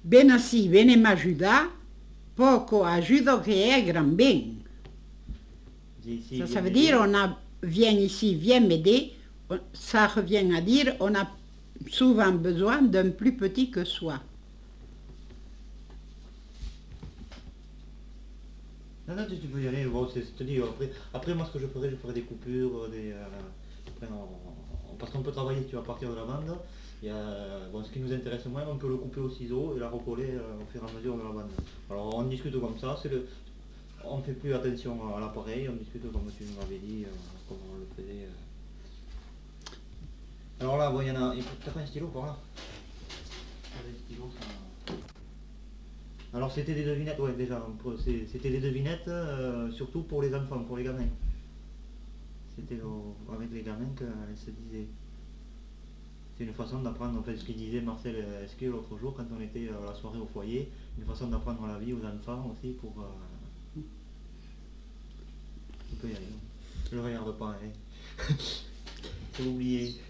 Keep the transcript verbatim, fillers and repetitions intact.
Ven así, ven a ayudar, poco ajuda que es gran bien. Ici, Ça, viens ça veut m'aider. dire, on a, viens ici, viens m'aider. Ça revient à dire, on a souvent besoin d'un plus petit que soi. Non, non, tu, tu peux y aller. Bon, c'est, je te dis, après, après, moi, ce que je ferai, je ferai des coupures, des, euh, après, on- on- parce qu'on peut travailler, tu vois, à partir de la bande. Il y a, bon, ce qui nous intéresse moins, on peut le couper au ciseau et la recoller euh, au fur et à mesure de la bande. Alors, on discute comme ça. C'est le, on fait plus attention à l'appareil, on discute comme tu nous avais dit, euh, comment on le faisait. euh. Alors là, bon, il y en a. T'as pas un stylo par là? T'as des stylos, ça- Alors c'était des devinettes, ouais déjà, pour- c'est- c'était des devinettes euh, surtout pour les enfants, pour les gamins. C'était au- avec les gamins qu'elles se disaient. C'est une façon d'apprendre, en fait, ce qu'il disait Marcel Esquet l'autre jour quand on était à la soirée au foyer, une façon d'apprendre la vie aux enfants aussi pour... Euh, tu peux y aller. Je le regarde pas, hein. Faut oublier.